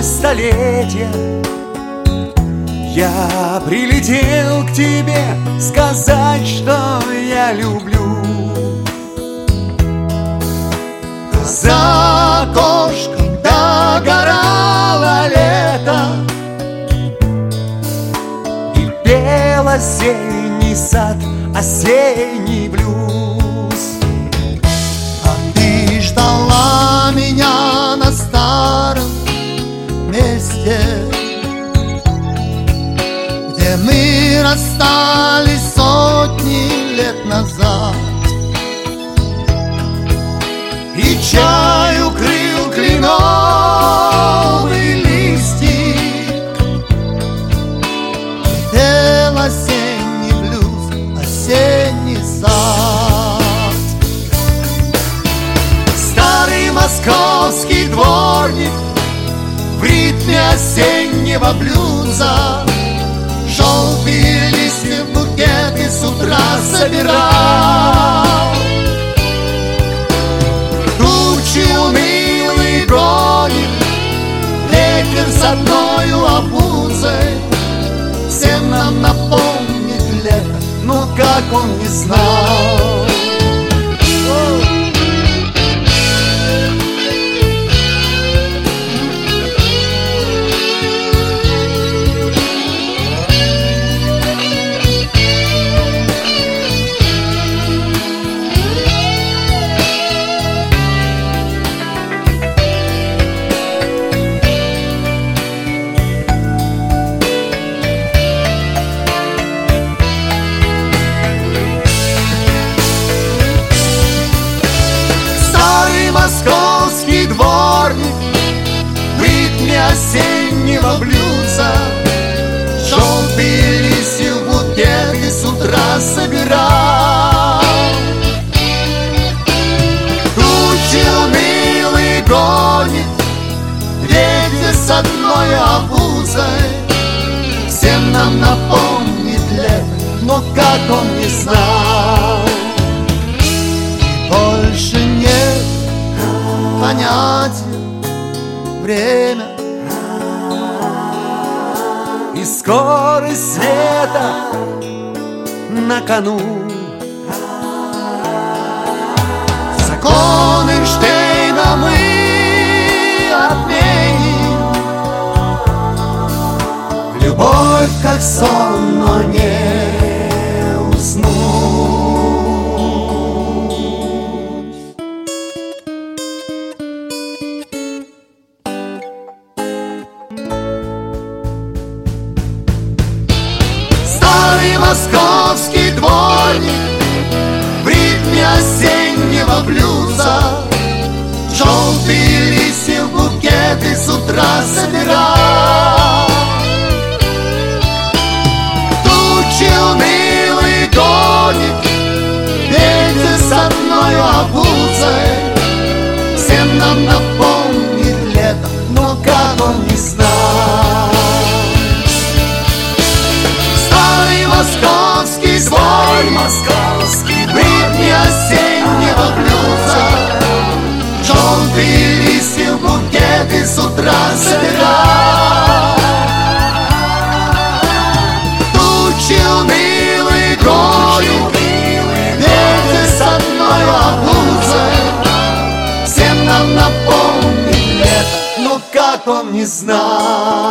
сквозь столетия я прилетел к тебе сказать, что я люблю. За окошком догорало лето, и пел осенний сад осенний блюз. А ты ждала меня на старом месте, где мы расстались сотни лет назад. И чай укрыл кленовый листик, пел осенний блюз, осенний сад. Старый московский дворник в ритме осеннего блюза желтые листья в букеты с утра собирал. Тучи унылый гонит ветер с одною обузой, всем нам напомнит лето, но как он не знал. Московский дворник в ритме осеннего блюза желтые листья в букеты с утра собирал. Тучи унылый гонит ветер с одной обузой, всем нам напомнит лето, но как он не знал. И больше нет понятия время и скорость света на кону. Закон Эйнштейна мы отменим. Любовь как сон, но не уснуть. Московский дворник в ритме осеннего блюза желтые листья в букеты с утра собирал. Тучи унылый гонит ветер с одной обузой, всем нам напомнит лето, но как он не знал. Московский свой, московский в ритме осеннего блюза желтые листья в букеты с утра собирал. Тучи унылый гонит ветер с одной обузой, всем нам напомнит лето, но как он не знал.